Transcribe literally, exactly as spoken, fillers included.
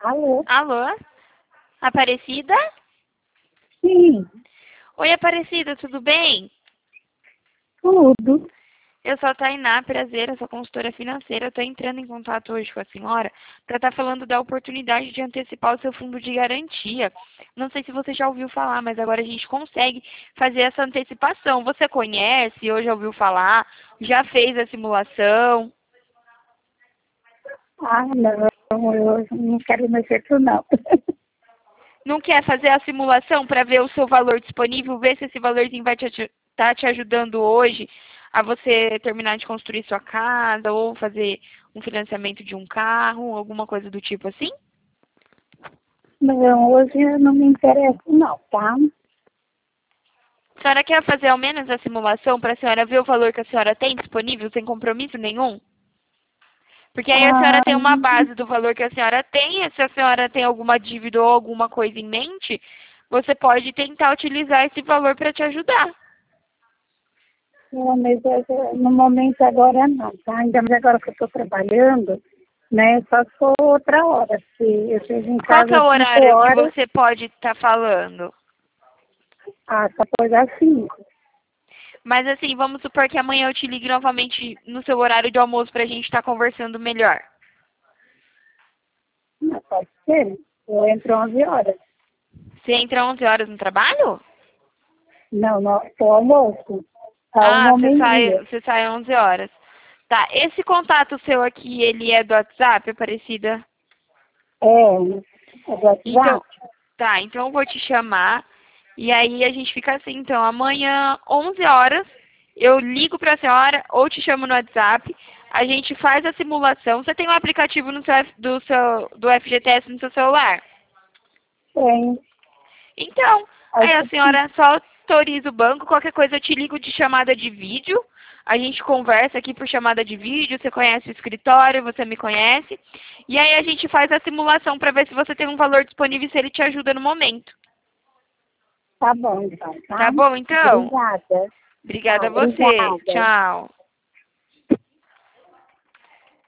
Alô? Alô? Aparecida? Sim, Oi, Aparecida, tudo bem? tudo. Eu sou a Tainá, prazer, eu sou consultora financeira. Eu estou entrando em contato hoje com a senhora para estar falando da oportunidade de antecipar o seu fundo de garantia. Não sei se você já ouviu falar, mas agora a gente consegue fazer essa antecipação. Você conhece ou já ouviu falar? Já fez a simulação? Ah, não, eu não quero mexer com não. Não quer fazer a simulação para ver o seu valor disponível, ver se esse valorzinho vai te estar te ajudando hoje a você terminar de construir sua casa ou fazer um financiamento de um carro, alguma coisa do tipo assim? Não, hoje eu não me interesso não, tá? A senhora quer fazer ao menos a simulação para a senhora ver o valor que a senhora tem disponível sem compromisso nenhum? Porque aí a senhora Ah, tem uma base do valor que a senhora tem, e se a senhora tem alguma dívida ou alguma coisa em mente, você pode tentar utilizar esse valor para te ajudar. não, mas eu- no momento agora não, tá? Ainda mais agora que eu estou trabalhando, né? Só se for outra hora, se eu chego em Qual que casa é o às cinco horário que horas, você pode estar falando? ah, só pode às cinco. Mas assim, vamos supor que amanhã eu te ligue novamente no seu horário de almoço para a gente estar conversando melhor. Não, pode ser. Eu entro onze horas. Você entra onze horas no trabalho? Não, não, o almoço. Tá um Ah, você sai, momentinho. você sai onze horas. Tá, esse contato seu aqui, ele é do WhatsApp, Aparecida? É, é do Então, WhatsApp. tá, então eu vou te chamar e aí a gente fica assim, então, amanhã, onze horas, eu ligo pra senhora ou te chamo no WhatsApp, a gente faz a simulação. Você tem um aplicativo no seu, F- do, seu, do F G T S no seu celular? Tem. Então, aí a Aí, senhora só autoriza o banco, qualquer coisa eu te ligo de chamada de vídeo, a gente conversa aqui por chamada de vídeo, você conhece o escritório, você me conhece, e aí a gente faz a simulação para ver se você tem um valor disponível e se ele te ajuda no momento. tá bom, então, tá? Tá bom, então? Obrigada. Obrigada Tá, a você. obrigada. Tchau.